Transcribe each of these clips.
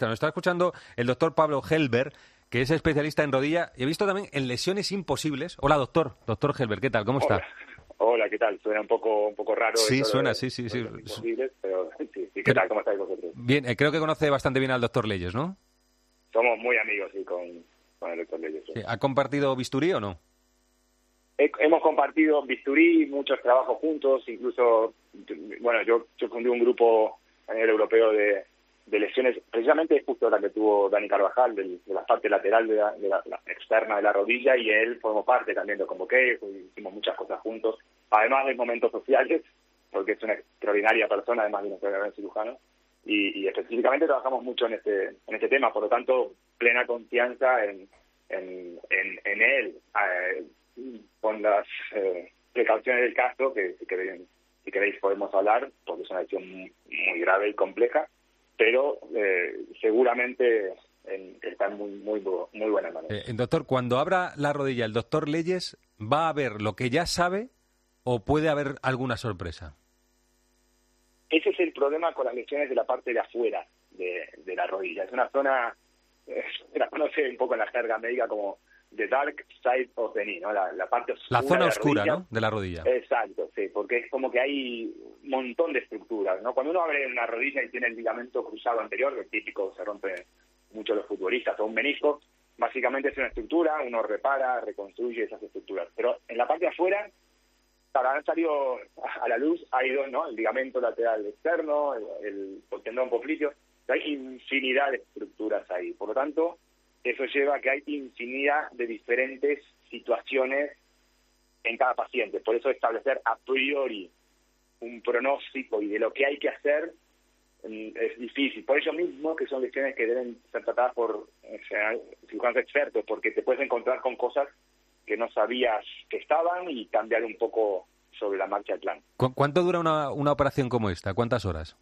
Nos está escuchando el doctor Pablo Helber, que es especialista en rodilla. He visto también en lesiones imposibles. Hola, doctor Helber, ¿qué tal? ¿Cómo está? Hola, ¿qué tal? Suena un poco raro. Sí, suena, sí. Imposibles, pero sí, ¿qué tal? ¿Cómo estáis vosotros? Bien, creo que conoce bastante bien al doctor Leyes, ¿no? Somos muy amigos, sí, con el doctor Leyes. Sí. ¿Ha compartido bisturí o no? Hemos compartido bisturí, muchos trabajos juntos, incluso, bueno, yo fundé un grupo a nivel europeo de lesiones, precisamente justo la que tuvo Dani Carvajal, de la parte lateral de la externa de la rodilla, y él formó parte, también lo convoqué, hicimos muchas cosas juntos, además de momentos sociales, porque es una extraordinaria persona, además de un extraordinario cirujano, y específicamente trabajamos mucho en este tema, por lo tanto, plena confianza en él, con las precauciones del caso, que si queréis podemos hablar, porque es una lesión muy grave y compleja, pero seguramente está en muy buena mano. Doctor, cuando abra la rodilla el doctor Leyes, ¿va a ver lo que ya sabe o puede haber alguna sorpresa? Ese es el problema con las lesiones de la parte de afuera de la rodilla. Es una zona, se la conoce un poco en la jerga médica como the dark side of the knee, ¿no? La parte oscura. La zona de oscura, rodilla, ¿no? De la rodilla. Exacto, sí, porque es como que hay un montón de estructuras, ¿no? Cuando uno abre una rodilla y tiene el ligamento cruzado anterior, que es típico, se rompe mucho los futbolistas, o un menisco, básicamente es una estructura, uno repara, reconstruye esas estructuras. Pero en la parte de afuera, claro, han salido a la luz, hay dos, ¿no? El ligamento lateral externo, el tendón popliteo, hay infinidad de estructuras ahí. Por lo tanto, eso lleva a que hay infinidad de diferentes situaciones en cada paciente. Por eso establecer a priori un pronóstico y de lo que hay que hacer es difícil. Por eso mismo que son lesiones que deben ser tratadas por cirujanos expertos, porque te puedes encontrar con cosas que no sabías que estaban y cambiar un poco sobre la marcha el plan. ¿Cuánto dura una operación como esta? ¿Cuántas horas?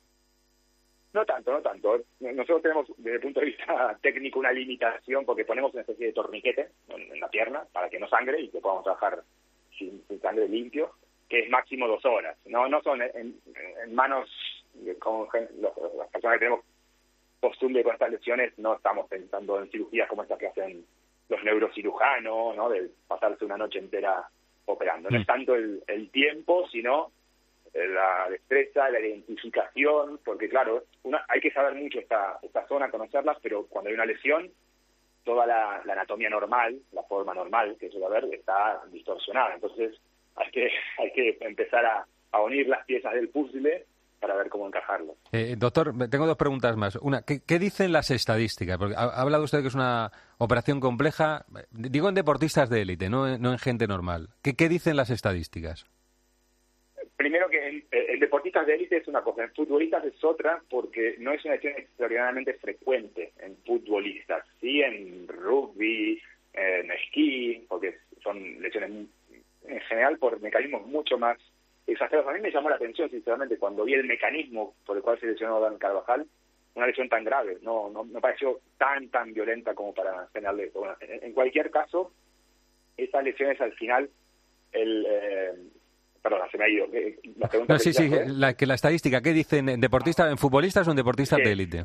No tanto. Nosotros tenemos, desde el punto de vista técnico, una limitación porque ponemos una especie de torniquete en la pierna para que no sangre y que podamos trabajar sin sangre limpio, que es máximo 2 horas. No son en manos con las personas que tenemos costumbre con estas lesiones, no estamos pensando en cirugías como estas que hacen los neurocirujanos, ¿no? De pasarse una noche entera operando. No es tanto el tiempo, sino la destreza, la identificación, porque claro, hay que saber mucho esta zona, conocerlas, pero cuando hay una lesión, toda la anatomía normal, la forma normal que suele haber, está distorsionada. Entonces hay que empezar a unir las piezas del puzzle para ver cómo encajarlo. Doctor, tengo 2 preguntas más. Una, ¿qué dicen las estadísticas? Porque ha hablado usted que es una operación compleja, digo en deportistas de élite, no en gente normal. ¿Qué dicen las estadísticas? Primero que en deportistas de élite es una cosa, en futbolistas es otra, porque no es una lesión extraordinariamente frecuente en futbolistas, sí en rugby, en esquí, porque son lesiones en general por mecanismos mucho más exagerados. A mí me llamó la atención, sinceramente, cuando vi el mecanismo por el cual se lesionó Dan Carvajal, una lesión tan grave, no me pareció tan violenta como para generarle esto. Bueno, en cualquier caso, esas lesiones al final, perdona, se me ha ido. La pregunta la estadística, ¿qué dicen en deportistas, en futbolistas o en deportistas de élite?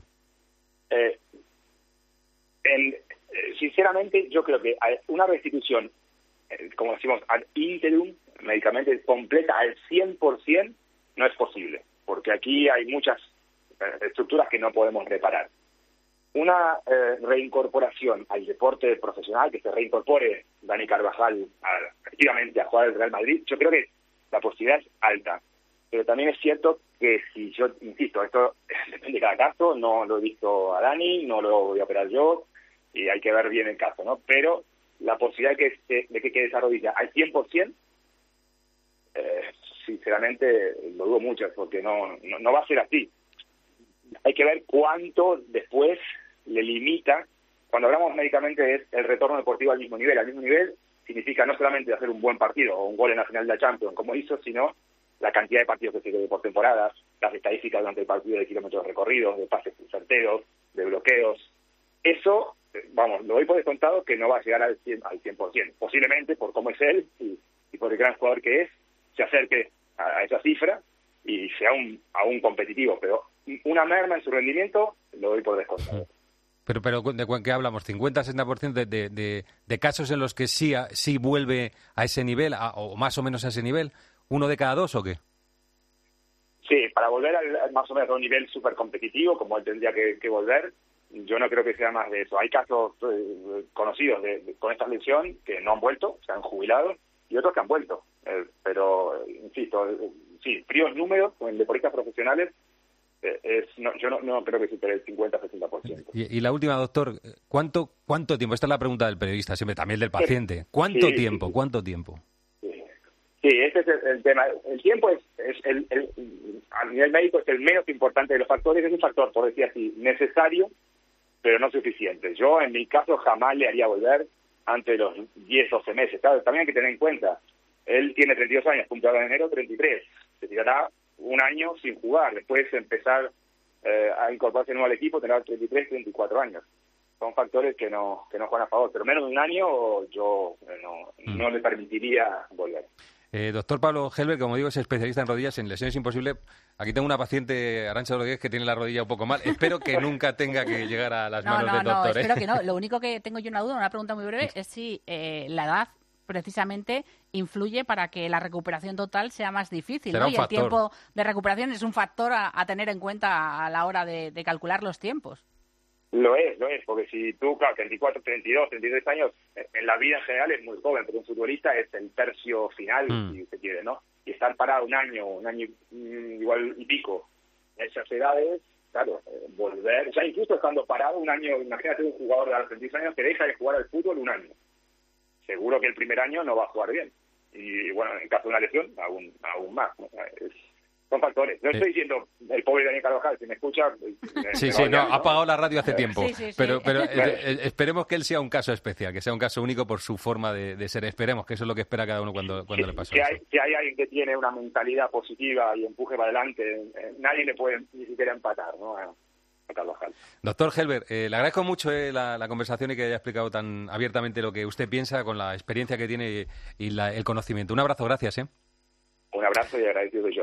Sinceramente, yo creo que una restitución, como decimos, ad interim, medicamente completa al 100%, no es posible, porque aquí hay muchas estructuras que no podemos reparar. Una reincorporación al deporte profesional, que se reincorpore Dani Carvajal activamente a jugar el Real Madrid, yo creo que la posibilidad es alta, pero también es cierto que si yo, insisto, esto depende de cada caso, no lo he visto a Dani, no lo voy a operar yo, y hay que ver bien el caso, ¿no? Pero la posibilidad de que quede esa rodilla al 100%, sinceramente lo dudo mucho, porque no va a ser así. Hay que ver cuánto después le limita. Cuando hablamos médicamente es el retorno deportivo al mismo nivel. Al mismo nivel significa no solamente hacer un buen partido o un gol en la final de la Champions, como hizo, sino la cantidad de partidos que se quede por temporadas, las estadísticas durante el partido de kilómetros recorridos, de pases certeros, de bloqueos. Eso, vamos, lo doy por descontado que no va a llegar al 100%. Posiblemente, por cómo es él y por el gran jugador que es, se acerque a esa cifra y sea aún competitivo, pero una merma en su rendimiento lo doy por descontado. Pero ¿de qué hablamos? ¿50-60% de casos en los que sí vuelve a ese nivel, o más o menos a ese nivel? ¿1 de cada 2 o qué? Sí, para volver más o menos a un nivel súper competitivo, como él tendría que volver, yo no creo que sea más de eso. Hay casos conocidos con esta lesión que no han vuelto, se han jubilado, y otros que han vuelto. Pero, insisto, sí, fríos números en deportistas profesionales, yo no creo que supere el 50-60%. Y la última, doctor, ¿cuánto tiempo? Esta es la pregunta del periodista, siempre también del paciente. ¿Cuánto tiempo? Sí, ese es el tema. El tiempo a nivel médico es el menos importante de los factores. Es un factor, por decir así, necesario, pero no suficiente. Yo, en mi caso, jamás le haría volver antes de los 10-12 meses. Claro, también hay que tener en cuenta, él tiene 32 años, cumple ahora en enero 33. Se tirará un año sin jugar. Después empezar a incorporarse de nuevo al equipo, tendrá 33-34 años. Son factores que no juegan a favor. Pero menos de un año yo no le permitiría volver. Doctor Pablo Gelber, como digo, es especialista en rodillas, en lesiones imposibles. Aquí tengo una paciente, Arantxa Rodríguez, que tiene la rodilla un poco mal. Espero que nunca tenga que llegar a las manos del doctor. No, espero que no. Lo único que tengo yo una duda, una pregunta muy breve, es si la edad precisamente influye para que la recuperación total sea más difícil, ¿no? Y el tiempo de recuperación es un factor a tener en cuenta a la hora de calcular los tiempos. Lo es, porque si tú, claro, 34, 32, 33 años, en la vida en general es muy joven, pero un futbolista es el tercio final, si usted quiere, ¿no? Y estar parado un año igual y pico, en esas edades, claro, volver, ya incluso estando parado un año, imagínate un jugador de los 36 años que deja de jugar al fútbol un año. Seguro que el primer año no va a jugar bien. Y bueno, en caso de una lesión, aún más, ¿no? Son factores. No estoy diciendo el pobre Daniel Carvajal, si me escucha... ha apagado la radio hace tiempo. Sí. Pero esperemos que él sea un caso especial, que sea un caso único por su forma de ser. Esperemos que eso es lo que espera cada uno cuando le pasa eso. Si hay alguien que tiene una mentalidad positiva y empuje para adelante, nadie le puede ni siquiera empatar, ¿no? A Carvajal. Doctor Gelber, le agradezco mucho la conversación y que haya explicado tan abiertamente lo que usted piensa con la experiencia que tiene y el conocimiento. Un abrazo, gracias. Un abrazo y agradecido yo.